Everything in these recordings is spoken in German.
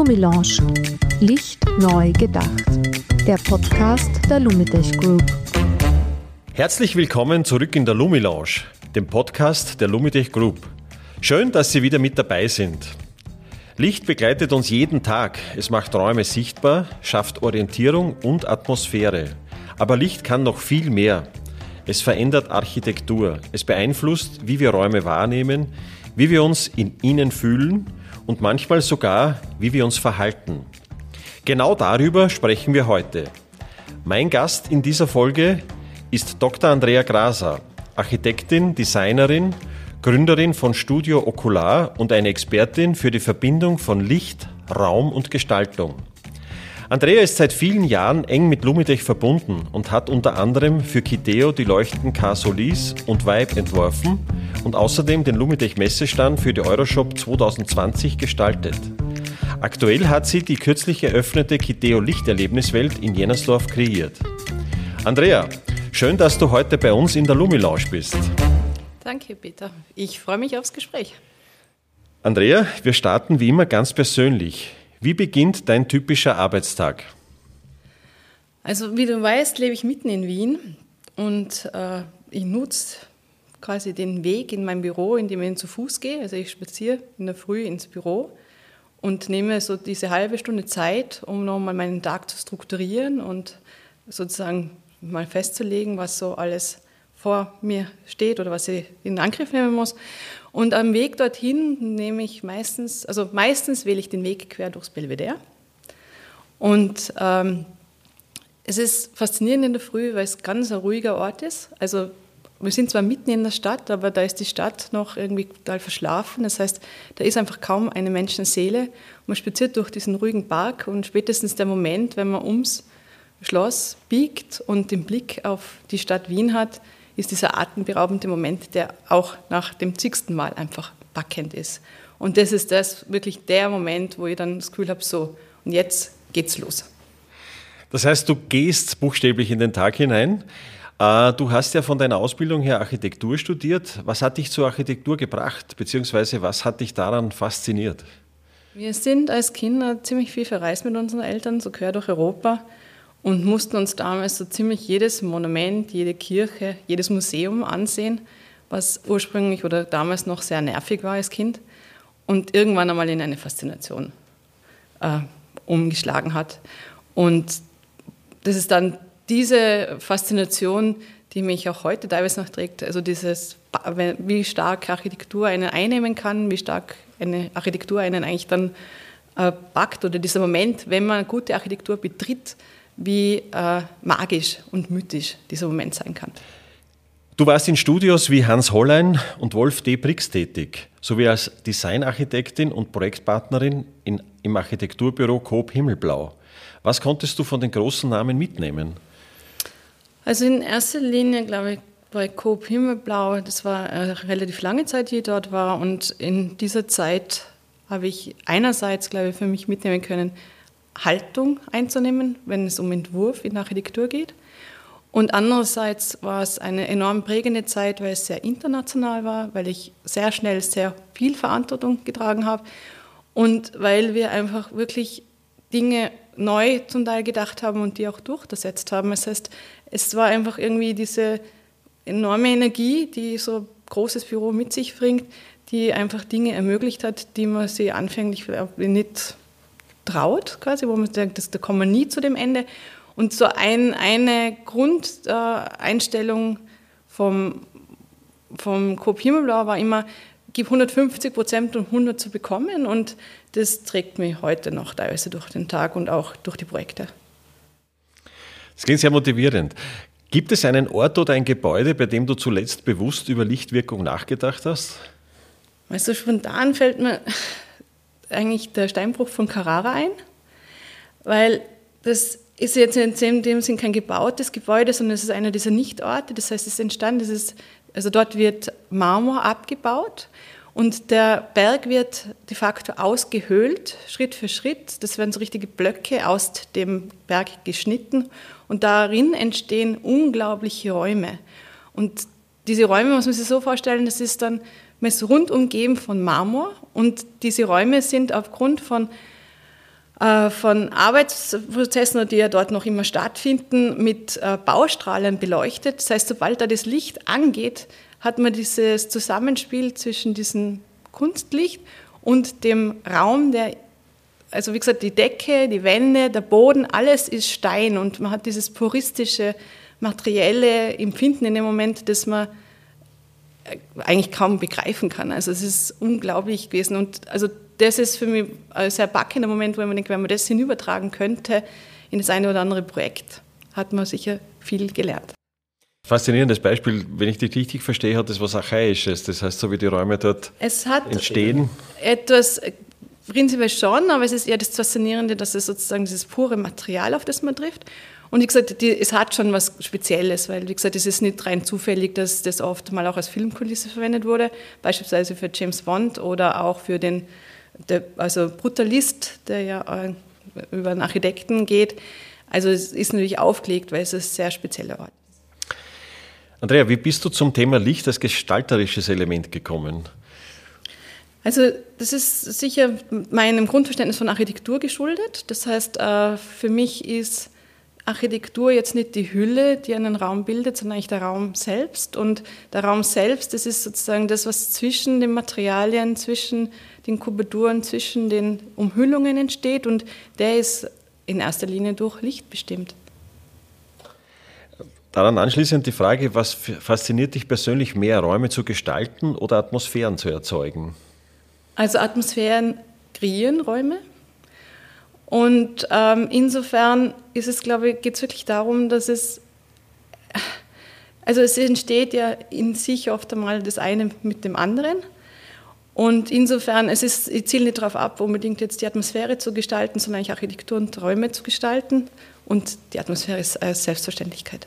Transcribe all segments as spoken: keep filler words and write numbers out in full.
Lumilounge. Licht neu gedacht. Der Podcast der Lumitech Group. Herzlich willkommen zurück in der Lumilounge, dem Podcast der Lumitech Group. Schön, dass Sie wieder mit dabei sind. Licht begleitet uns jeden Tag. Es macht Räume sichtbar, schafft Orientierung und Atmosphäre. Aber Licht kann noch viel mehr. Es verändert Architektur. Es beeinflusst, wie wir Räume wahrnehmen, wie wir uns in ihnen fühlen und manchmal sogar, wie wir uns verhalten. Genau darüber sprechen wir heute. Mein Gast in dieser Folge ist Doktor Andrea Graser, Architektin, Designerin, Gründerin von Studio Ocular und eine Expertin für die Verbindung von Licht, Raum und Gestaltung. Andrea ist seit vielen Jahren eng mit Lumitech verbunden und hat unter anderem für Kiteo die Leuchten K-Solis und Vibe entworfen und außerdem den Lumitech Messestand für die Euroshop zwanzig zwanzig gestaltet. Aktuell hat sie die kürzlich eröffnete Kiteo Lichterlebniswelt in Jennersdorf kreiert. Andrea, schön, dass du heute bei uns in der Lumilounge bist. Danke, Peter. Ich freue mich aufs Gespräch. Andrea, wir starten wie immer ganz persönlich. Wie beginnt dein typischer Arbeitstag? Also wie du weißt, lebe ich mitten in Wien und äh, ich nutze quasi den Weg in mein Büro, indem ich zu Fuß gehe. Also ich spaziere in der Früh ins Büro und nehme so diese halbe Stunde Zeit, um nochmal meinen Tag zu strukturieren und sozusagen mal festzulegen, was so alles vor mir steht oder was ich in Angriff nehmen muss. Und am Weg dorthin nehme ich meistens, also meistens wähle ich den Weg quer durchs Belvedere. Und ähm, es ist faszinierend in der Früh, weil es ganz ein ruhiger Ort ist. Also wir sind zwar mitten in der Stadt, aber da ist die Stadt noch irgendwie total verschlafen. Das heißt, da ist einfach kaum eine Menschenseele. Man spaziert durch diesen ruhigen Park und spätestens der Moment, wenn man ums Schloss biegt und den Blick auf die Stadt Wien hat, ist dieser atemberaubende Moment, der auch nach dem zigsten Mal einfach packend ist. Und das ist das wirklich der Moment, wo ich dann das Gefühl habe, so, und jetzt geht's los. Das heißt, du gehst buchstäblich in den Tag hinein. Du hast ja von deiner Ausbildung her Architektur studiert. Was hat dich zur Architektur gebracht, beziehungsweise was hat dich daran fasziniert? Wir sind als Kinder ziemlich viel verreist mit unseren Eltern, so quer durch Europa. Und mussten uns damals so ziemlich jedes Monument, jede Kirche, jedes Museum ansehen, was ursprünglich oder damals noch sehr nervig war als Kind und irgendwann einmal in eine Faszination äh, umgeschlagen hat. Und das ist dann diese Faszination, die mich auch heute teilweise noch trägt, also dieses, wie stark Architektur einen einnehmen kann, wie stark eine Architektur einen eigentlich dann äh, packt oder dieser Moment, wenn man gute Architektur betritt, wie äh, magisch und mythisch dieser Moment sein kann. Du warst in Studios wie Hans Hollein und Wolf D. Brix tätig, sowie als Designarchitektin und Projektpartnerin in, im Architekturbüro Coop Himmelblau. Was konntest du von den großen Namen mitnehmen? Also in erster Linie, glaube ich, bei Coop Himmelblau, das war eine relativ lange Zeit, die ich dort war, und in dieser Zeit habe ich einerseits, glaube ich, für mich mitnehmen können, Haltung einzunehmen, wenn es um Entwurf in Architektur geht. Und andererseits war es eine enorm prägende Zeit, weil es sehr international war, weil ich sehr schnell sehr viel Verantwortung getragen habe und weil wir einfach wirklich Dinge neu zum Teil gedacht haben und die auch durchgesetzt haben. Das heißt, es war einfach irgendwie diese enorme Energie, die so ein großes Büro mit sich bringt, die einfach Dinge ermöglicht hat, die man sich anfänglich nicht traut, quasi, wo man sagt, das, da kommen wir nie zu dem Ende. Und so ein, eine Grundeinstellung äh, vom, vom Coop Himmelblau war immer, gib hundertfünfzig Prozent, um hundert zu bekommen, und das trägt mich heute noch teilweise durch den Tag und auch durch die Projekte. Das klingt sehr motivierend. Gibt es einen Ort oder ein Gebäude, bei dem du zuletzt bewusst über Lichtwirkung nachgedacht hast? Also spontan fällt mir eigentlich der Steinbruch von Carrara ein, weil das ist jetzt in dem Sinn kein gebautes Gebäude, sondern es ist einer dieser Nichtorte. Das heißt, es ist entstanden, es ist, also dort wird Marmor abgebaut und der Berg wird de facto ausgehöhlt, Schritt für Schritt. Das werden so richtige Blöcke aus dem Berg geschnitten und darin entstehen unglaubliche Räume. Und diese Räume muss man sich so vorstellen, das ist dann, man ist rund umgeben von Marmor und diese Räume sind aufgrund von äh, von Arbeitsprozessen, die ja dort noch immer stattfinden, mit äh, Baustrahlen beleuchtet. Das heißt, sobald da das Licht angeht, hat man dieses Zusammenspiel zwischen diesem Kunstlicht und dem Raum, der, also wie gesagt, die Decke, die Wände, der Boden, alles ist Stein und man hat dieses puristische, materielle Empfinden in dem Moment, das man eigentlich kaum begreifen kann. Also es ist unglaublich gewesen und also das ist für mich ein sehr packender Moment, wo man denkt, wenn man das hinübertragen könnte in das eine oder andere Projekt, hat man sicher viel gelernt. Faszinierendes Beispiel, wenn ich dich richtig verstehe, hat das was Archaisches. Das heißt, so wie die Räume dort es hat entstehen. Etwas prinzipiell schon, aber es ist eher das Faszinierende, dass es sozusagen dieses pure Material, auf das man trifft. Und wie gesagt, die, es hat schon was Spezielles, weil wie gesagt, es ist nicht rein zufällig, dass das oft mal auch als Filmkulisse verwendet wurde, beispielsweise für James Bond oder auch für den, der, also Brutalist, der ja äh, über einen Architekten geht. Also es ist natürlich aufgelegt, weil es ein sehr spezieller Ort ist. Andrea, wie bist du zum Thema Licht als gestalterisches Element gekommen? Also das ist sicher meinem Grundverständnis von Architektur geschuldet. Das heißt, für mich ist Architektur jetzt nicht die Hülle, die einen Raum bildet, sondern eigentlich der Raum selbst. Und der Raum selbst, das ist sozusagen das, was zwischen den Materialien, zwischen den kubaturen, zwischen den Umhüllungen entsteht. Und der ist in erster Linie durch Licht bestimmt. Daran anschließend die Frage, was fasziniert dich persönlich mehr, Räume zu gestalten oder Atmosphären zu erzeugen? Also Atmosphären kreieren Räume und ähm, insofern ist es, glaube ich, geht es wirklich darum, dass es, also es entsteht ja in sich oft einmal das eine mit dem anderen und insofern, es ist, ich ziele nicht darauf ab, unbedingt jetzt die Atmosphäre zu gestalten, sondern eigentlich Architektur und Räume zu gestalten und die Atmosphäre ist eine Selbstverständlichkeit.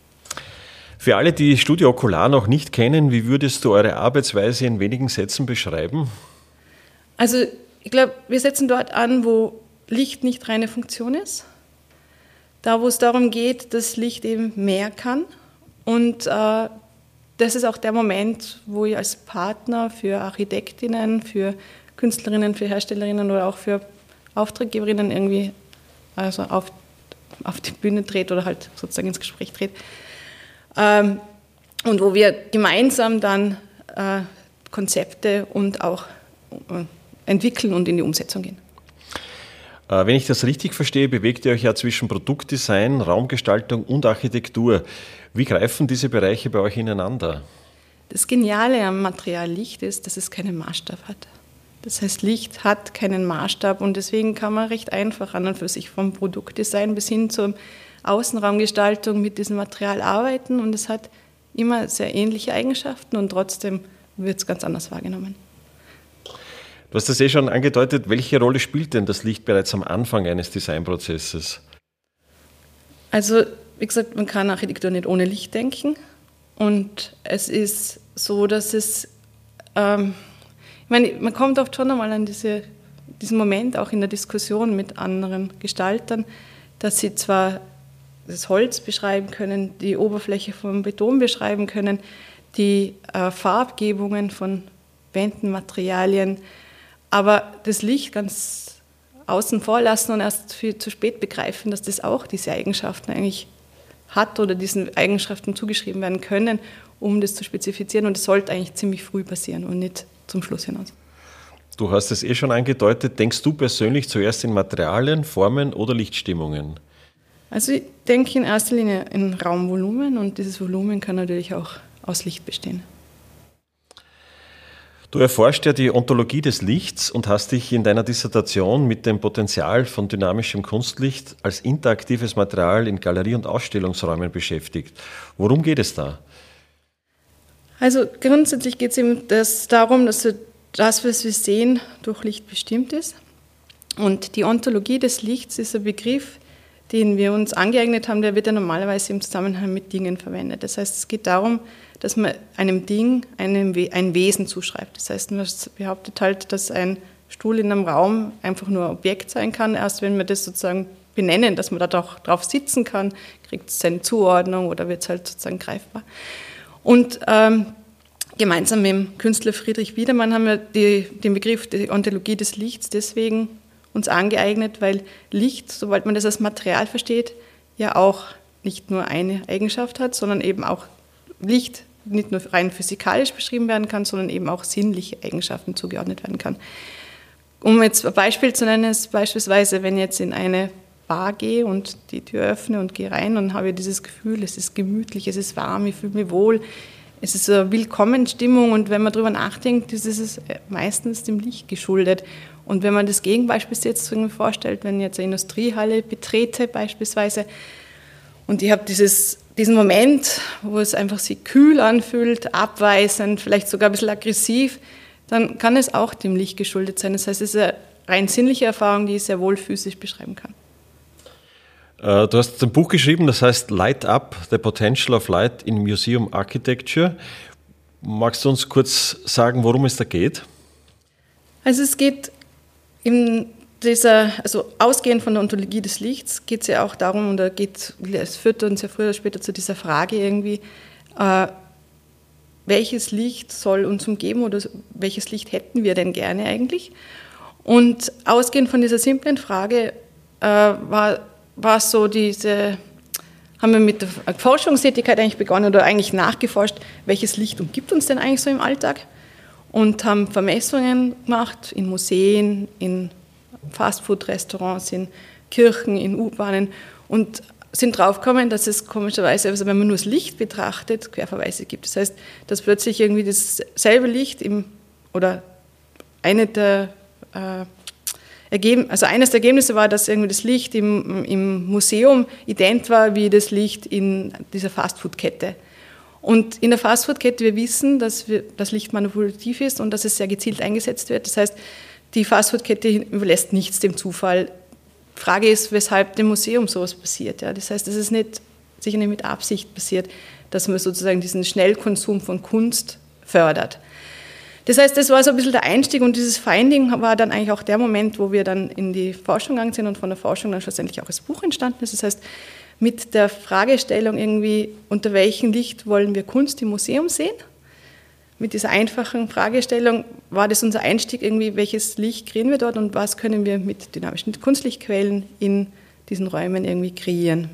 Für alle, die Studio Ocular noch nicht kennen, wie würdest du eure Arbeitsweise in wenigen Sätzen beschreiben? Also ich glaube, wir setzen dort an, wo Licht nicht reine Funktion ist. Da, wo es darum geht, dass Licht eben mehr kann. Und äh, das ist auch der Moment, wo ich als Partner für Architektinnen, für Künstlerinnen, für Herstellerinnen oder auch für Auftraggeberinnen irgendwie also auf, auf die Bühne trete oder halt sozusagen ins Gespräch trete. Ähm, und wo wir gemeinsam dann äh, Konzepte und auch äh, entwickeln und in die Umsetzung gehen. Äh, wenn ich das richtig verstehe, bewegt ihr euch ja zwischen Produktdesign, Raumgestaltung und Architektur. Wie greifen diese Bereiche bei euch ineinander? Das Geniale am Material Licht ist, dass es keinen Maßstab hat. Das heißt, Licht hat keinen Maßstab und deswegen kann man recht einfach an und für sich vom Produktdesign bis hin zur Außenraumgestaltung mit diesem Material arbeiten und es hat immer sehr ähnliche Eigenschaften und trotzdem wird es ganz anders wahrgenommen. Du hast das eh schon angedeutet, welche Rolle spielt denn das Licht bereits am Anfang eines Designprozesses? Also, wie gesagt, man kann Architektur nicht ohne Licht denken und es ist so, dass es, ähm, ich meine, man kommt oft schon einmal an diese, diesen Moment auch in der Diskussion mit anderen Gestaltern, dass sie zwar das Holz beschreiben können, die Oberfläche vom Beton beschreiben können, die äh, Farbgebungen von Wänden, Materialien, aber das Licht ganz außen vor lassen und erst viel zu spät begreifen, dass das auch diese Eigenschaften eigentlich hat oder diesen Eigenschaften zugeschrieben werden können, um das zu spezifizieren. Und das sollte eigentlich ziemlich früh passieren und nicht zum Schluss hinaus. Du hast es eh schon angedeutet. Denkst du persönlich zuerst in Materialien, Formen oder Lichtstimmungen? Also ich denke in erster Linie in Raumvolumen und dieses Volumen kann natürlich auch aus Licht bestehen. Du erforscht ja die Ontologie des Lichts und hast dich in deiner Dissertation mit dem Potenzial von dynamischem Kunstlicht als interaktives Material in Galerie- und Ausstellungsräumen beschäftigt. Worum geht es da? Also grundsätzlich geht es eben das darum, dass das, was wir sehen, durch Licht bestimmt ist. Und die Ontologie des Lichts ist ein Begriff, den wir uns angeeignet haben, der wird ja normalerweise im Zusammenhang mit Dingen verwendet. Das heißt, es geht darum, dass man einem Ding einem We- ein Wesen zuschreibt. Das heißt, man behauptet halt, dass ein Stuhl in einem Raum einfach nur ein Objekt sein kann. Erst wenn wir das sozusagen benennen, dass man da doch drauf sitzen kann, kriegt es seine Zuordnung oder wird es halt sozusagen greifbar. Und ähm, gemeinsam mit dem Künstler Friedrich Biedermann haben wir die, den Begriff die Ontologie des Lichts deswegen uns angeeignet, weil Licht, sobald man das als Material versteht, ja auch nicht nur eine Eigenschaft hat, sondern eben auch Licht nicht nur rein physikalisch beschrieben werden kann, sondern eben auch sinnliche Eigenschaften zugeordnet werden kann. Um jetzt ein Beispiel zu nennen, ist beispielsweise, wenn ich jetzt in eine Bar gehe und die Tür öffne und gehe rein, dann habe ich dieses Gefühl, es ist gemütlich, es ist warm, ich fühle mich wohl, es ist eine Willkommensstimmung und wenn man darüber nachdenkt, ist es meistens dem Licht geschuldet. Und wenn man das Gegenbeispiel jetzt irgendwie vorstellt, wenn ich jetzt eine Industriehalle betrete beispielsweise und ich habe dieses, diesen Moment, wo es einfach sich kühl anfühlt, abweisend, vielleicht sogar ein bisschen aggressiv, dann kann es auch dem Licht geschuldet sein. Das heißt, es ist eine rein sinnliche Erfahrung, die ich sehr wohl physisch beschreiben kann. Du hast ein Buch geschrieben, das heißt Light Up, The Potential of Light in Museum Architecture. Magst du uns kurz sagen, worum es da geht? Also es geht in dieser, also ausgehend von der Ontologie des Lichts, geht es ja auch darum, und da geht, es führt uns ja früher oder später zu dieser Frage irgendwie, äh, welches Licht soll uns umgeben oder welches Licht hätten wir denn gerne eigentlich? Und ausgehend von dieser simplen Frage äh, war war so diese, haben wir mit der Forschungstätigkeit eigentlich begonnen oder eigentlich nachgeforscht, welches Licht umgibt uns denn eigentlich so im Alltag und haben Vermessungen gemacht in Museen, in Fastfood-Restaurants, in Kirchen, in U-Bahnen und sind draufgekommen, dass es komischerweise, also wenn man nur das Licht betrachtet, Querverweise gibt. Das heißt, dass plötzlich irgendwie dasselbe Licht im, oder eine der äh, Also eines der Ergebnisse war, dass irgendwie das Licht im, im Museum ident war wie das Licht in dieser Fastfood-Kette. Und in der Fastfood-Kette, wir wissen, dass wir, das Licht manipulativ ist und dass es sehr gezielt eingesetzt wird. Das heißt, die Fastfood-Kette überlässt nichts dem Zufall. Die Frage ist, weshalb dem Museum sowas passiert. Ja? Das heißt, es ist nicht, sicher nicht mit Absicht passiert, dass man sozusagen diesen Schnellkonsum von Kunst fördert. Das heißt, das war so ein bisschen der Einstieg und dieses Finding war dann eigentlich auch der Moment, wo wir dann in die Forschung gegangen sind und von der Forschung dann schlussendlich auch das Buch entstanden ist. Das heißt, mit der Fragestellung irgendwie, unter welchem Licht wollen wir Kunst im Museum sehen? Mit dieser einfachen Fragestellung war das unser Einstieg irgendwie, welches Licht kriegen wir dort und was können wir mit dynamischen Kunstlichtquellen in diesen Räumen irgendwie kreieren.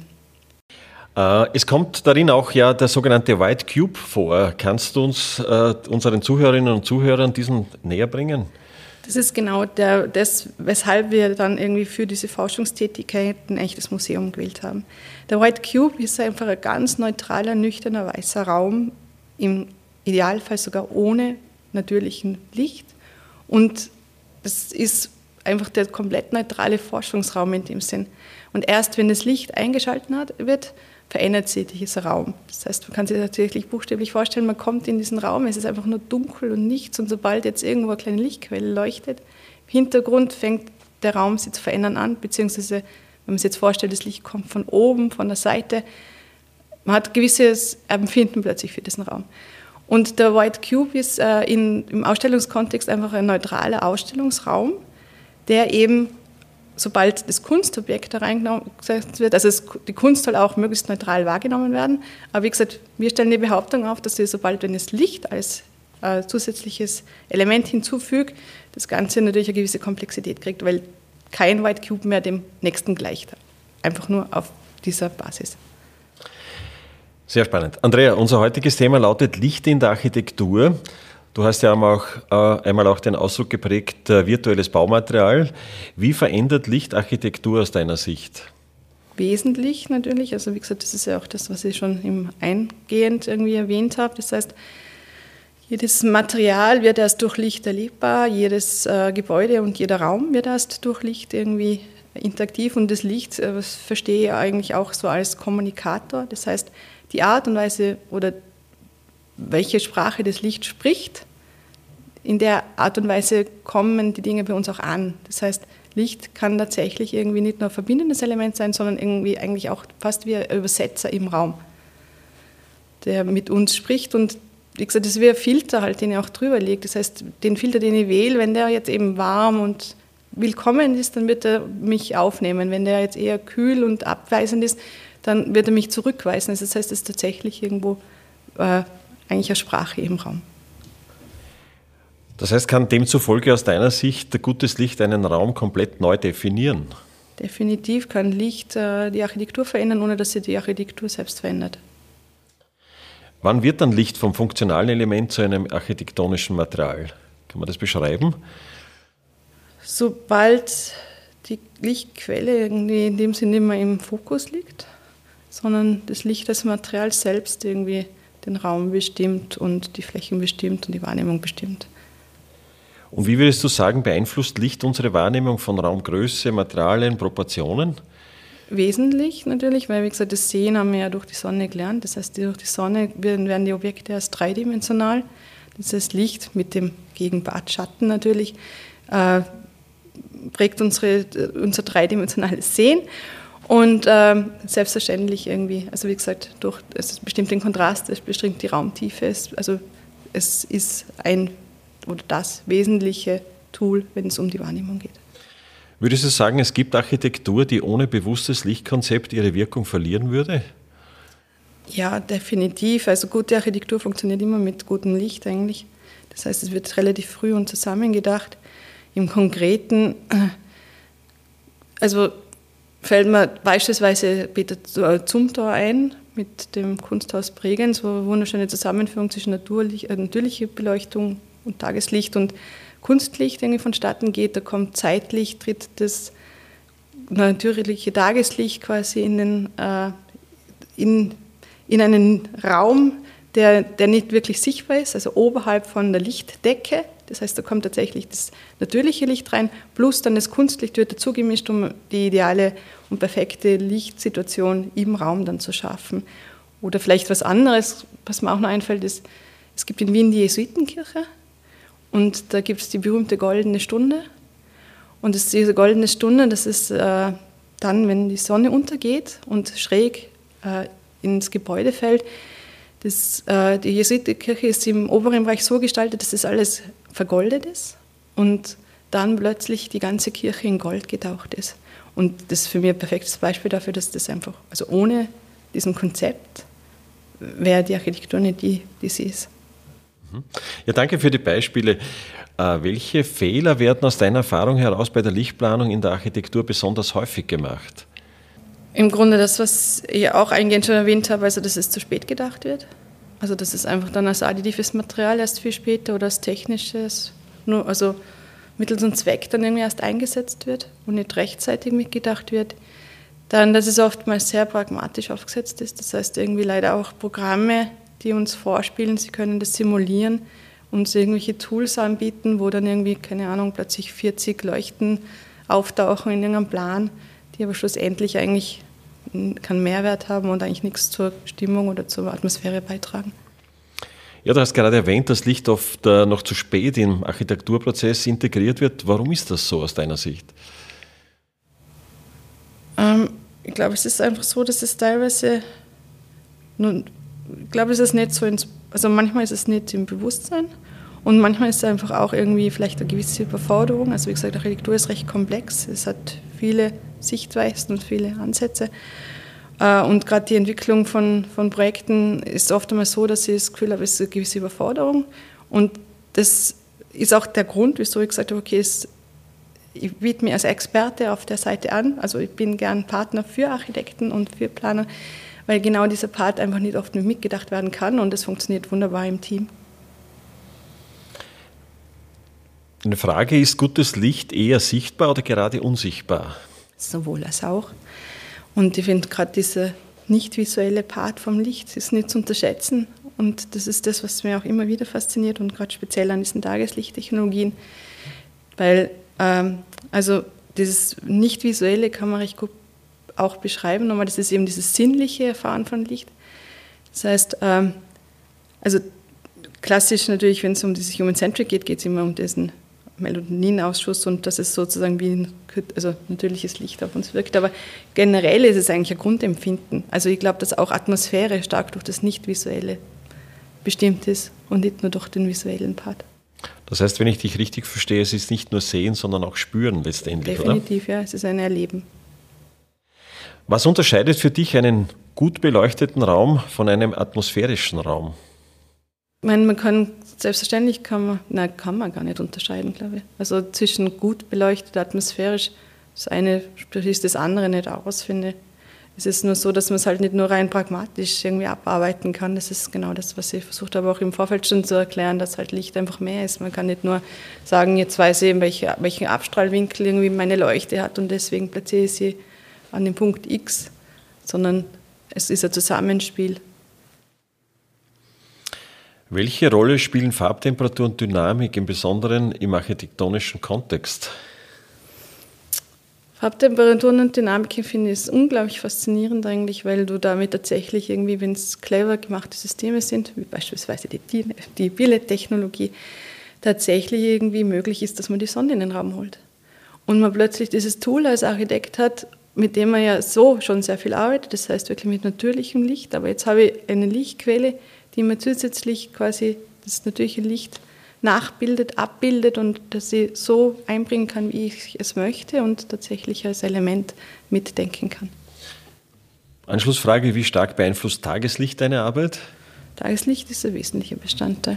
Es kommt darin auch ja der sogenannte White Cube vor. Kannst du uns, äh, unseren Zuhörerinnen und Zuhörern diesen näher bringen? Das ist genau der, das, weshalb wir dann irgendwie für diese Forschungstätigkeiten eigentlich das Museum gewählt haben. Der White Cube ist einfach ein ganz neutraler, nüchterner, weißer Raum, im Idealfall sogar ohne natürlichen Licht. Und das ist einfach der komplett neutrale Forschungsraum in dem Sinn. Und erst wenn das Licht eingeschaltet wird, verändert sich dieser Raum. Das heißt, man kann sich tatsächlich buchstäblich vorstellen, man kommt in diesen Raum, es ist einfach nur dunkel und nichts und sobald jetzt irgendwo eine kleine Lichtquelle leuchtet, im Hintergrund fängt der Raum sich zu verändern an, beziehungsweise, wenn man sich jetzt vorstellt, das Licht kommt von oben, von der Seite, man hat gewisses Empfinden plötzlich für diesen Raum. Und der White Cube ist äh, in, im Ausstellungskontext einfach ein neutraler Ausstellungsraum, der eben, sobald das Kunstobjekt da reingesetzt wird, also es, die Kunst soll auch möglichst neutral wahrgenommen werden, aber wie gesagt, wir stellen die Behauptung auf, dass wir, sobald wenn das Licht als äh, zusätzliches Element hinzufügt, das Ganze natürlich eine gewisse Komplexität kriegt, weil kein White Cube mehr dem nächsten gleicht, einfach nur auf dieser Basis. Sehr spannend. Andrea, unser heutiges Thema lautet Licht in der Architektur. Du hast ja einmal auch, äh, einmal auch den Ausdruck geprägt, äh, virtuelles Baumaterial. Wie verändert Licht Architektur aus deiner Sicht? Wesentlich natürlich. Also wie gesagt, das ist ja auch das, was ich schon im Eingehend irgendwie erwähnt habe. Das heißt, jedes Material wird erst durch Licht erlebbar, jedes äh, Gebäude und jeder Raum wird erst durch Licht irgendwie interaktiv. Und das Licht äh, das verstehe ich eigentlich auch so als Kommunikator. Das heißt, die Art und Weise oder welche Sprache das Licht spricht, in der Art und Weise kommen die Dinge bei uns auch an. Das heißt, Licht kann tatsächlich irgendwie nicht nur ein verbindendes Element sein, sondern irgendwie eigentlich auch fast wie ein Übersetzer im Raum, der mit uns spricht. Und wie gesagt, das ist wie ein Filter, halt, den ich auch drüber lege. Das heißt, den Filter, den ich wähle, wenn der jetzt eben warm und willkommen ist, dann wird er mich aufnehmen. Wenn der jetzt eher kühl und abweisend ist, dann wird er mich zurückweisen. Also das heißt, es ist tatsächlich irgendwo äh, eigentlich eine Sprache im Raum. Das heißt, kann demzufolge aus deiner Sicht gutes Licht einen Raum komplett neu definieren? Definitiv kann Licht äh, die Architektur verändern, ohne dass sie die Architektur selbst verändert. Wann wird dann Licht vom funktionalen Element zu einem architektonischen Material? Kann man das beschreiben? Sobald die Lichtquelle irgendwie in dem Sinne nicht mehr im Fokus liegt, sondern das Licht als Material selbst irgendwie den Raum bestimmt und die Flächen bestimmt und die Wahrnehmung bestimmt. Und wie würdest du sagen, beeinflusst Licht unsere Wahrnehmung von Raumgröße, Materialien, Proportionen? Wesentlich natürlich, weil wie gesagt, das Sehen haben wir ja durch die Sonne gelernt. Das heißt, durch die Sonne werden die Objekte erst dreidimensional. Das heißt, Licht mit dem Gegenpart Schatten natürlich äh, prägt unsere, unser dreidimensionales Sehen. Und äh, selbstverständlich irgendwie, also wie gesagt, durch, es bestimmt den Kontrast, es bestimmt die Raumtiefe. Es, also es ist ein oder das wesentliche Tool, wenn es um die Wahrnehmung geht. Würdest du sagen, es gibt Architektur, die ohne bewusstes Lichtkonzept ihre Wirkung verlieren würde? Ja, definitiv. Also gute Architektur funktioniert immer mit gutem Licht eigentlich. Das heißt, es wird relativ früh und zusammengedacht. Im Konkreten, also fällt mir beispielsweise Peter Zumthor ein mit dem Kunsthaus Bregenz, wo eine wunderschöne Zusammenführung zwischen Naturlich, äh, natürlicher Beleuchtung und Tageslicht und Kunstlicht irgendwie vonstatten geht. Da kommt Zeitlicht, tritt das natürliche Tageslicht quasi in, den, äh, in, in einen Raum, der, der nicht wirklich sichtbar ist, also oberhalb von der Lichtdecke. Das heißt, da kommt tatsächlich das natürliche Licht rein, plus dann das Kunstlicht wird dazu gemischt, um die ideale und perfekte Lichtsituation im Raum dann zu schaffen. Oder vielleicht was anderes, was mir auch noch einfällt, ist, es gibt in Wien die Jesuitenkirche und da gibt es die berühmte Goldene Stunde. Und das, diese Goldene Stunde, das ist äh, dann, wenn die Sonne untergeht und schräg äh, ins Gebäude fällt. Das, äh, die Jesuitenkirche ist im oberen Bereich so gestaltet, dass das alles vergoldet ist und dann plötzlich die ganze Kirche in Gold getaucht ist. Und das ist für mich ein perfektes Beispiel dafür, dass das einfach, also ohne diesen Konzept wäre die Architektur nicht die, die sie ist. Ja, danke für die Beispiele. Äh, welche Fehler werden aus deiner Erfahrung heraus bei der Lichtplanung in der Architektur besonders häufig gemacht? Im Grunde das, was ich auch eingehend schon erwähnt habe, also dass es zu spät gedacht wird. Also dass es einfach dann als additives Material erst viel später oder als technisches, nur, also mittels einem Zweck dann irgendwie erst eingesetzt wird und nicht rechtzeitig mitgedacht wird. Dann, dass es oftmals sehr pragmatisch aufgesetzt ist. Das heißt irgendwie leider auch Programme, die uns vorspielen, sie können das simulieren, uns irgendwelche Tools anbieten, wo dann irgendwie, keine Ahnung, plötzlich vierzig Leuchten auftauchen in irgendeinem Plan, die aber schlussendlich eigentlich keinen Mehrwert haben und eigentlich nichts zur Stimmung oder zur Atmosphäre beitragen. Ja, du hast gerade erwähnt, dass Licht oft äh, noch zu spät im Architekturprozess integriert wird. Warum ist das so aus deiner Sicht? Ähm, ich glaube, es ist einfach so, dass es teilweise, nun, ich glaube, es ist nicht so, ins, also manchmal ist es nicht im Bewusstsein und manchmal ist es einfach auch irgendwie vielleicht eine gewisse Überforderung. Also wie gesagt, Architektur ist recht komplex, es hat viele Sichtweisen und viele Ansätze. Und gerade die Entwicklung von, von Projekten ist oft einmal so, dass ich das Gefühl habe, es ist eine gewisse Überforderung. Und das ist auch der Grund, wieso ich gesagt habe, okay, es, ich biete mich als Experte auf der Seite an. Also ich bin gern Partner für Architekten und für Planer, weil genau dieser Part einfach nicht oft mitgedacht werden kann und das funktioniert wunderbar im Team. Eine Frage, ist gutes Licht eher sichtbar oder gerade unsichtbar? Sowohl als auch. Und ich finde gerade dieser nicht visuelle Part vom Licht ist nicht zu unterschätzen. Und das ist das, was mir auch immer wieder fasziniert und gerade speziell an diesen Tageslichttechnologien. Weil, ähm, also dieses nicht visuelle kann man recht gut auch beschreiben. Nochmal, das ist eben dieses sinnliche Erfahren von Licht. Das heißt, ähm, also klassisch natürlich, wenn es um dieses Human-Centric geht, geht es immer um diesen Melatoninausschuss und dass es sozusagen wie ein also natürliches Licht auf uns wirkt. Aber generell ist es eigentlich ein Grundempfinden. Also ich glaube, dass auch Atmosphäre stark durch das Nicht-Visuelle bestimmt ist und nicht nur durch den visuellen Part. Das heißt, wenn ich dich richtig verstehe, es ist nicht nur Sehen, sondern auch Spüren letztendlich, Definitiv, oder? Definitiv, ja, es ist ein Erleben. Was unterscheidet für dich einen gut beleuchteten Raum von einem atmosphärischen Raum? Ich meine, man kann, selbstverständlich kann man, nein, kann man gar nicht unterscheiden, glaube ich. Also zwischen gut beleuchtet, atmosphärisch, das eine schließt das andere nicht aus, finde ich. Es ist nur so, dass man es halt nicht nur rein pragmatisch irgendwie abarbeiten kann. Das ist genau das, was ich versucht habe, auch im Vorfeld schon zu erklären, dass halt Licht einfach mehr ist. Man kann nicht nur sagen, jetzt weiß ich, welche, welchen Abstrahlwinkel irgendwie meine Leuchte hat und deswegen platziere ich sie an dem Punkt X, sondern es ist ein Zusammenspiel. Welche Rolle spielen Farbtemperatur und Dynamik im Besonderen im architektonischen Kontext? Farbtemperaturen und Dynamik finde ich unglaublich faszinierend eigentlich, weil du damit tatsächlich irgendwie, wenn es clever gemachte Systeme sind, wie beispielsweise die, die Billet-Technologie, tatsächlich irgendwie möglich ist, dass man die Sonne in den Raum holt. Und man plötzlich dieses Tool als Architekt hat, mit dem man ja so schon sehr viel arbeitet, das heißt wirklich mit natürlichem Licht, aber jetzt habe ich eine Lichtquelle, die mir zusätzlich quasi das natürliche Licht nachbildet, abbildet und dass ich so einbringen kann, wie ich es möchte und tatsächlich als Element mitdenken kann. Anschlussfrage, wie stark beeinflusst Tageslicht deine Arbeit? Tageslicht ist ein wesentlicher Bestandteil.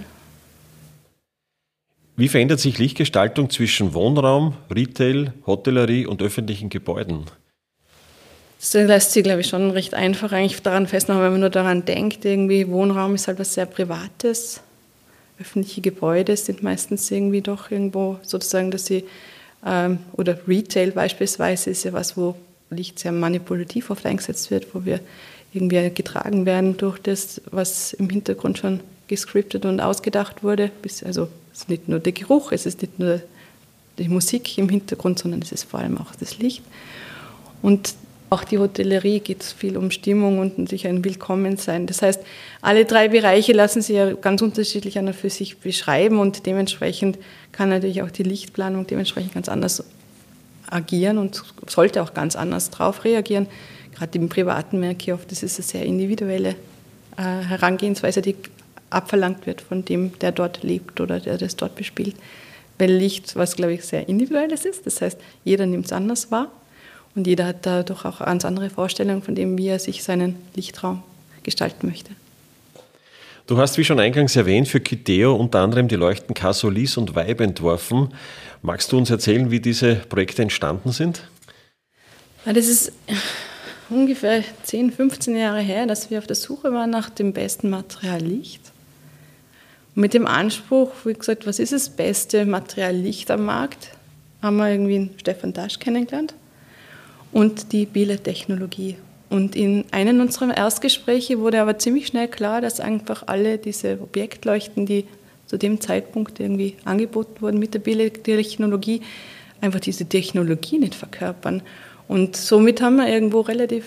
Wie verändert sich Lichtgestaltung zwischen Wohnraum, Retail, Hotellerie und öffentlichen Gebäuden? Das lässt sich, glaube ich, schon recht einfach eigentlich daran festmachen, wenn man nur daran denkt, irgendwie Wohnraum ist halt was sehr Privates. Öffentliche Gebäude sind meistens irgendwie doch irgendwo sozusagen, dass sie, ähm, oder Retail beispielsweise ist ja was, wo Licht sehr manipulativ oft eingesetzt wird, wo wir irgendwie getragen werden durch das, was im Hintergrund schon gescriptet und ausgedacht wurde. Also es ist nicht nur der Geruch, es ist nicht nur die Musik im Hintergrund, sondern es ist vor allem auch das Licht. Und auch die Hotellerie geht viel um Stimmung und natürlich ein Willkommensein. Das heißt, alle drei Bereiche lassen sich ja ganz unterschiedlich an und für sich beschreiben und dementsprechend kann natürlich auch die Lichtplanung dementsprechend ganz anders agieren und sollte auch ganz anders darauf reagieren. Gerade im Privaten merke ich oft, das ist eine sehr individuelle äh, Herangehensweise, die abverlangt wird von dem, der dort lebt oder der das dort bespielt. Weil Licht, was glaube ich sehr Individuelles ist, das heißt, jeder nimmt es anders wahr. Und jeder hat dadurch auch eine ganz andere Vorstellung von dem, wie er sich seinen Lichtraum gestalten möchte. Du hast, wie schon eingangs erwähnt, für Citeo unter anderem die Leuchten Casolis und Vibe entworfen. Magst du uns erzählen, wie diese Projekte entstanden sind? Das ist ungefähr zehn, fünfzehn Jahre her, dass wir auf der Suche waren nach dem besten Material Licht. Und mit dem Anspruch, wie gesagt, was ist das beste Material Licht am Markt, haben wir irgendwie Stefan Dasch kennengelernt. Und die Billet-Technologie. Und in einem unserer Erstgespräche wurde aber ziemlich schnell klar, dass einfach alle diese Objektleuchten, die zu dem Zeitpunkt irgendwie angeboten wurden mit der Billet-Technologie, einfach diese Technologie nicht verkörpern. Und somit haben wir irgendwo relativ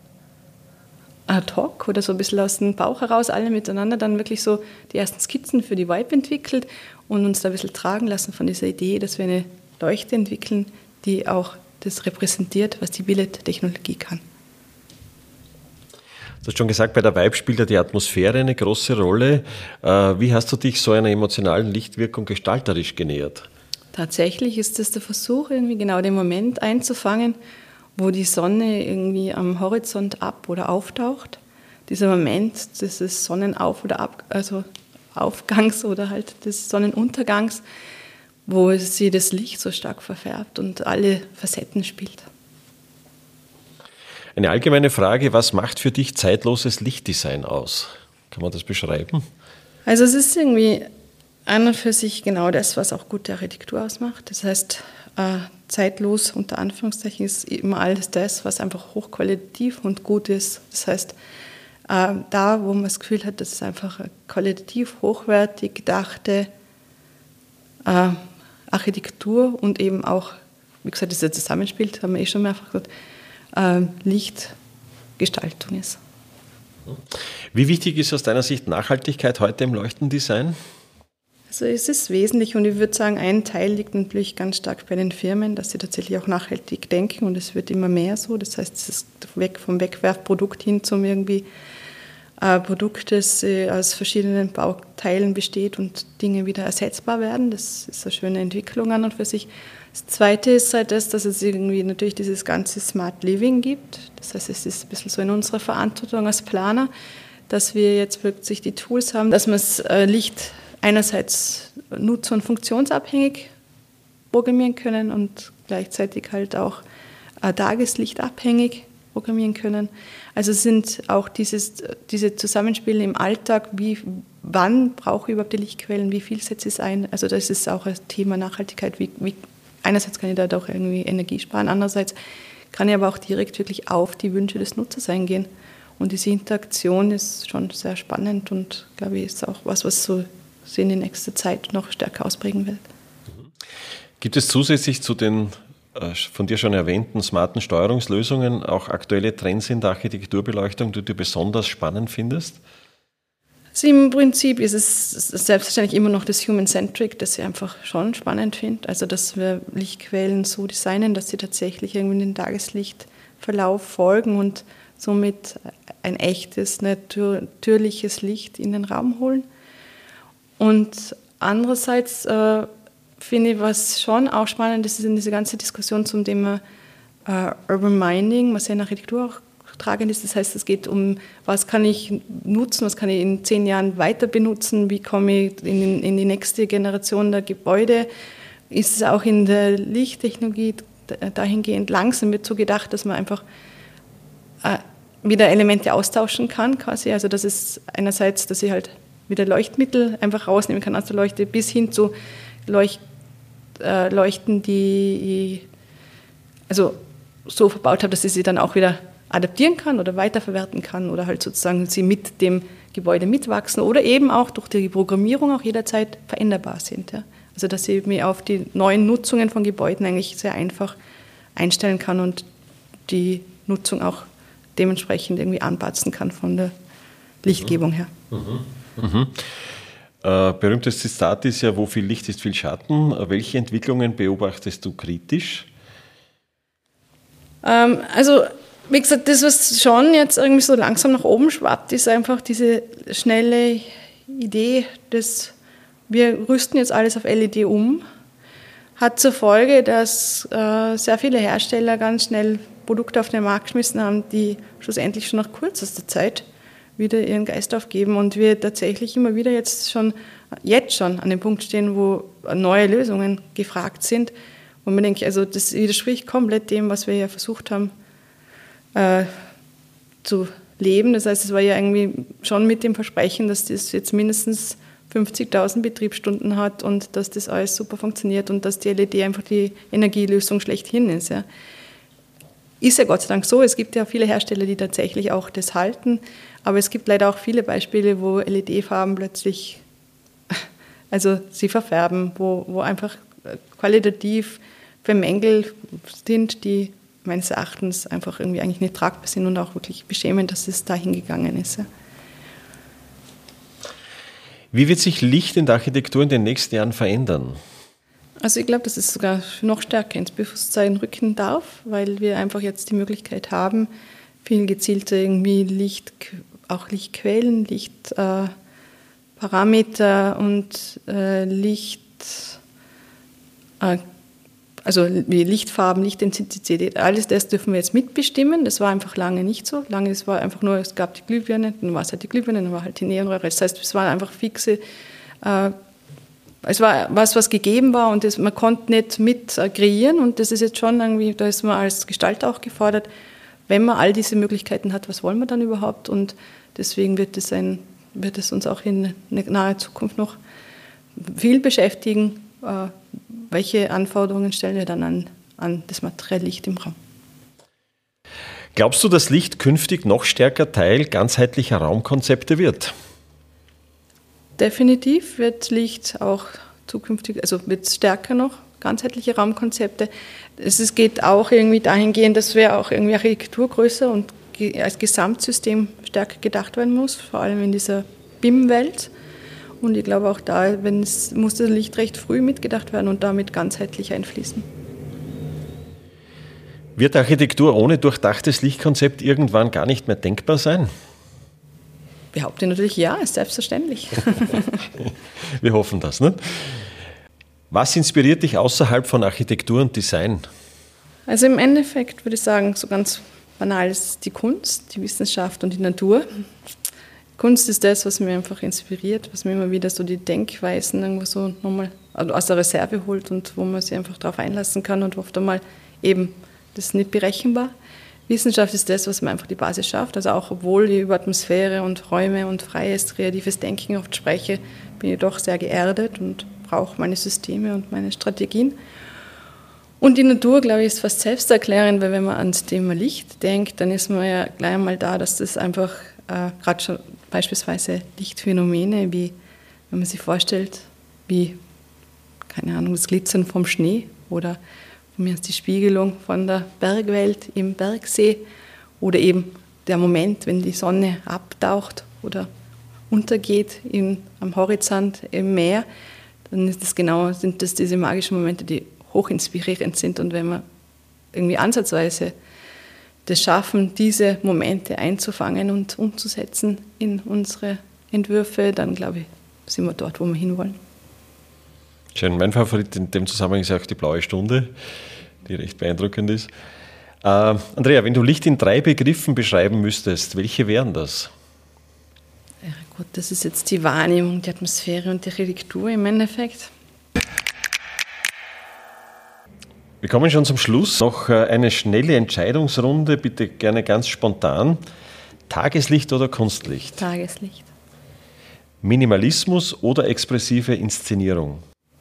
ad hoc oder so ein bisschen aus dem Bauch heraus alle miteinander dann wirklich so die ersten Skizzen für die Vibe entwickelt und uns da ein bisschen tragen lassen von dieser Idee, dass wir eine Leuchte entwickeln, die auch das repräsentiert, was die Billet-Technologie kann. Du hast schon gesagt, bei der Vibe spielt ja die Atmosphäre eine große Rolle. Wie hast du dich so einer emotionalen Lichtwirkung gestalterisch genähert? Tatsächlich ist es der Versuch, irgendwie genau den Moment einzufangen, wo die Sonne irgendwie am Horizont ab- oder auftaucht. Dieser Moment dieses Sonnenauf- oder Ab- also Aufgangs oder halt des Sonnenuntergangs, wo sie das Licht so stark verfärbt und alle Facetten spielt. Eine allgemeine Frage, was macht für dich zeitloses Lichtdesign aus? Kann man das beschreiben? Also es ist irgendwie an und für sich genau das, was auch gute Architektur ausmacht. Das heißt, äh, zeitlos unter Anführungszeichen ist immer alles das, was einfach hochqualitativ und gut ist. Das heißt, äh, da, wo man das Gefühl hat, dass es einfach eine qualitativ hochwertig gedachte äh, Architektur und eben auch, wie gesagt, das ist ein Zusammenspiel, haben wir eh schon mehrfach gesagt, äh, Lichtgestaltung ist. Wie wichtig ist aus deiner Sicht Nachhaltigkeit heute im Leuchtendesign? Also es ist wesentlich und ich würde sagen, ein Teil liegt natürlich ganz stark bei den Firmen, dass sie tatsächlich auch nachhaltig denken und es wird immer mehr so. Das heißt, es ist weg vom Wegwerfprodukt hin zum irgendwie äh, Produkt, das äh, aus verschiedenen Bauteilen besteht und Dinge wieder ersetzbar werden. Das ist eine schöne Entwicklung an und für sich. Das Zweite ist halt das, dass es irgendwie natürlich dieses ganze Smart Living gibt. Das heißt, es ist ein bisschen so in unserer Verantwortung als Planer, dass wir jetzt wirklich die Tools haben, dass man das Licht einerseits nutz- und funktionsabhängig programmieren können und gleichzeitig halt auch tageslichtabhängig programmieren können. Also es sind auch dieses, diese Zusammenspiele im Alltag, wie, wann brauche ich überhaupt die Lichtquellen, wie viel setze ich es ein. Also das ist auch ein Thema Nachhaltigkeit. Wie, wie, einerseits kann ich da doch irgendwie Energie sparen, andererseits kann ich aber auch direkt wirklich auf die Wünsche des Nutzers eingehen. Und diese Interaktion ist schon sehr spannend und, glaube ich, ist auch was, was so sich in der nächsten Zeit noch stärker ausprägen wird. Gibt es zusätzlich zu den äh, von dir schon erwähnten smarten Steuerungslösungen auch aktuelle Trends in der Architekturbeleuchtung, die du besonders spannend findest? Also im Prinzip ist es selbstverständlich immer noch das Human-Centric, das ich einfach schon spannend finde. Also dass wir Lichtquellen so designen, dass sie tatsächlich irgendwie den Tageslichtverlauf folgen und somit ein echtes, natürliches Licht in den Raum holen. Und andererseits äh, finde ich, was schon auch spannend ist, ist in dieser ganzen Diskussion zum Thema äh, Urban Mining, was ja in Architektur auch tragend ist. Das heißt, es geht um, was kann ich nutzen, was kann ich in zehn Jahren weiter benutzen, wie komme ich in, in die nächste Generation der Gebäude. Ist es auch in der Lichttechnologie dahingehend langsam wird so gedacht, dass man einfach äh, wieder Elemente austauschen kann quasi. Also das ist einerseits, dass ich halt wieder Leuchtmittel einfach rausnehmen kann aus der Leuchte, bis hin zu Leucht, äh, Leuchten, die ich also so verbaut habe, dass ich sie dann auch wieder adaptieren kann oder weiterverwerten kann oder halt sozusagen sie mit dem Gebäude mitwachsen oder eben auch durch die Programmierung auch jederzeit veränderbar sind. Ja. Also dass ich mich auf die neuen Nutzungen von Gebäuden eigentlich sehr einfach einstellen kann und die Nutzung auch dementsprechend irgendwie anpassen kann von der Lichtgebung her. Mhm. Mhm. Äh, berühmtes Zitat ist ja, wo viel Licht ist, viel Schatten. Welche Entwicklungen beobachtest du kritisch? Ähm, also wie gesagt, das, was schon jetzt irgendwie so langsam nach oben schwappt, ist einfach diese schnelle Idee, dass wir rüsten jetzt alles auf L E D um, hat zur Folge, dass äh, sehr viele Hersteller ganz schnell Produkte auf den Markt geschmissen haben, die schlussendlich schon nach kürzester Zeit wieder ihren Geist aufgeben und wir tatsächlich immer wieder jetzt schon, jetzt schon an dem Punkt stehen, wo neue Lösungen gefragt sind. Und man denkt, also das widerspricht komplett dem, was wir ja versucht haben äh, zu leben. Das heißt, es war ja irgendwie schon mit dem Versprechen, dass das jetzt mindestens fünfzigtausend Betriebsstunden hat und dass das alles super funktioniert und dass die L E D einfach die Energielösung schlechthin ist. Ja. Ist ja Gott sei Dank so. Es gibt ja viele Hersteller, die tatsächlich auch das halten. Aber es gibt leider auch viele Beispiele, wo L E D-Farben plötzlich, also sie verfärben, wo, wo einfach qualitativ Mängel sind, die meines Erachtens einfach irgendwie eigentlich nicht tragbar sind und auch wirklich beschämend, dass es dahin gegangen ist. Ja. Wie wird sich Licht in der Architektur in den nächsten Jahren verändern? Also ich glaube, dass es sogar noch stärker ins Bewusstsein rücken darf, weil wir einfach jetzt die Möglichkeit haben, viel gezielter irgendwie Licht, auch Lichtquellen, Lichtparameter äh, und äh, Licht, äh, also wie Lichtfarben, Lichtintensität, alles das dürfen wir jetzt mitbestimmen. Das war einfach lange nicht so. Lange es war einfach nur, es gab die Glühbirne, dann war es halt die Glühbirne, dann war halt die Neonröhre. Das heißt, es waren einfach fixe, äh, es war was, was gegeben war und das, man konnte nicht mit äh, kreieren und das ist jetzt schon irgendwie, da ist man als Gestalter auch gefordert, wenn man all diese Möglichkeiten hat, was wollen wir dann überhaupt? Und deswegen wird es, ein, wird es uns auch in naher Zukunft noch viel beschäftigen, äh, welche Anforderungen stellen wir dann an, an das materielle Licht im Raum. Glaubst du, dass Licht künftig noch stärker Teil ganzheitlicher Raumkonzepte wird? Definitiv wird Licht auch zukünftig, also wird stärker noch, ganzheitliche Raumkonzepte. Es geht auch irgendwie dahingehend, dass wir auch irgendwie Architektur größer und als Gesamtsystem stärker gedacht werden muss, vor allem in dieser B I M-Welt. Und ich glaube auch da wenn es, muss das Licht recht früh mitgedacht werden und damit ganzheitlich einfließen. Wird Architektur ohne durchdachtes Lichtkonzept irgendwann gar nicht mehr denkbar sein? Ich behaupte natürlich ja, ist selbstverständlich. Wir hoffen das, ne? Was inspiriert dich außerhalb von Architektur und Design? Also im Endeffekt würde ich sagen, so ganz banal ist die Kunst, die Wissenschaft und die Natur. Kunst ist das, was mich einfach inspiriert, was mir immer wieder so die Denkweisen irgendwo so nochmal aus der Reserve holt und wo man sich einfach darauf einlassen kann und oft einmal eben, das ist nicht berechenbar. Wissenschaft ist das, was mir einfach die Basis schafft. Also auch obwohl ich über Atmosphäre und Räume und freies, kreatives Denken oft spreche, bin ich doch sehr geerdet und brauche meine Systeme und meine Strategien. Und die Natur, glaube ich, ist fast selbsterklärend, weil wenn man ans Thema Licht denkt, dann ist man ja gleich einmal da, dass das einfach äh, gerade schon beispielsweise Lichtphänomene, wie wenn man sich vorstellt, wie, keine Ahnung, das Glitzern vom Schnee oder von mir aus die Spiegelung von der Bergwelt im Bergsee oder eben der Moment, wenn die Sonne abtaucht oder untergeht in, am Horizont im Meer, dann ist das genau, sind das diese magischen Momente, die hochinspirierend sind. Und wenn wir irgendwie ansatzweise das schaffen, diese Momente einzufangen und umzusetzen in unsere Entwürfe, dann glaube ich, sind wir dort, wo wir hinwollen. Schön. Mein Favorit in dem Zusammenhang ist auch die blaue Stunde, die recht beeindruckend ist. Äh, Andrea, wenn du Licht in drei Begriffen beschreiben müsstest, welche wären das? Ja gut, das ist jetzt die Wahrnehmung, die Atmosphäre und die Architektur im Endeffekt. Wir kommen schon zum Schluss. Noch eine schnelle Entscheidungsrunde, bitte gerne ganz spontan. Tageslicht oder Kunstlicht? Tageslicht. Minimalismus oder expressive Inszenierung?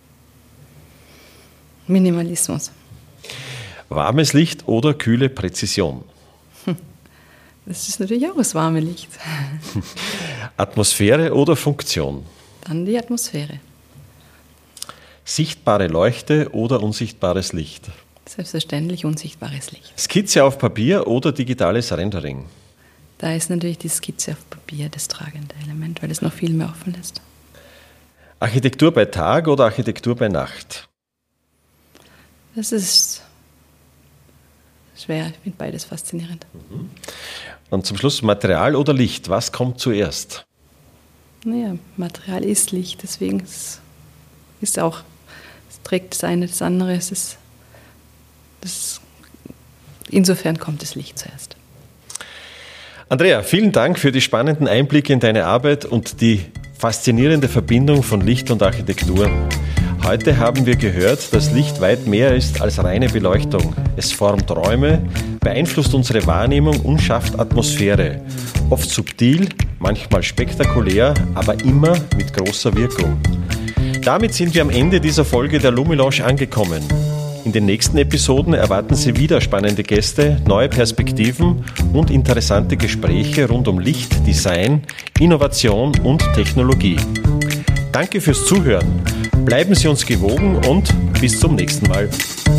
Minimalismus. Warmes Licht oder kühle Präzision? Das ist natürlich auch das warme Licht. Atmosphäre oder Funktion? Dann die Atmosphäre. Sichtbare Leuchte oder unsichtbares Licht? Selbstverständlich unsichtbares Licht. Skizze auf Papier oder digitales Rendering? Da ist natürlich die Skizze auf Papier das tragende Element, weil es noch viel mehr offen lässt. Architektur bei Tag oder Architektur bei Nacht? Das ist schwer, ich finde beides faszinierend. Und zum Schluss Material oder Licht, was kommt zuerst? Naja, Material ist Licht, deswegen ist es auch, es trägt das eine, das andere, es ist, das, insofern kommt das Licht zuerst. Andrea, vielen Dank für die spannenden Einblicke in deine Arbeit und die faszinierende Verbindung von Licht und Architektur. Heute haben wir gehört, dass Licht weit mehr ist als reine Beleuchtung. Es formt Räume, beeinflusst unsere Wahrnehmung und schafft Atmosphäre. Oft subtil, manchmal spektakulär, aber immer mit großer Wirkung. Damit sind wir am Ende dieser Folge der Lumilounge angekommen. In den nächsten Episoden erwarten Sie wieder spannende Gäste, neue Perspektiven und interessante Gespräche rund um Licht, Design, Innovation und Technologie. Danke fürs Zuhören. Bleiben Sie uns gewogen und bis zum nächsten Mal.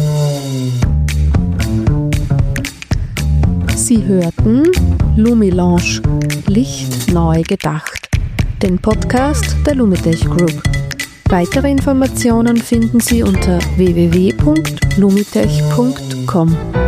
Sie hörten Lumilounge, Licht neu gedacht, den Podcast der Lumitech Group. Weitere Informationen finden Sie unter w w w punkt lumitech punkt com.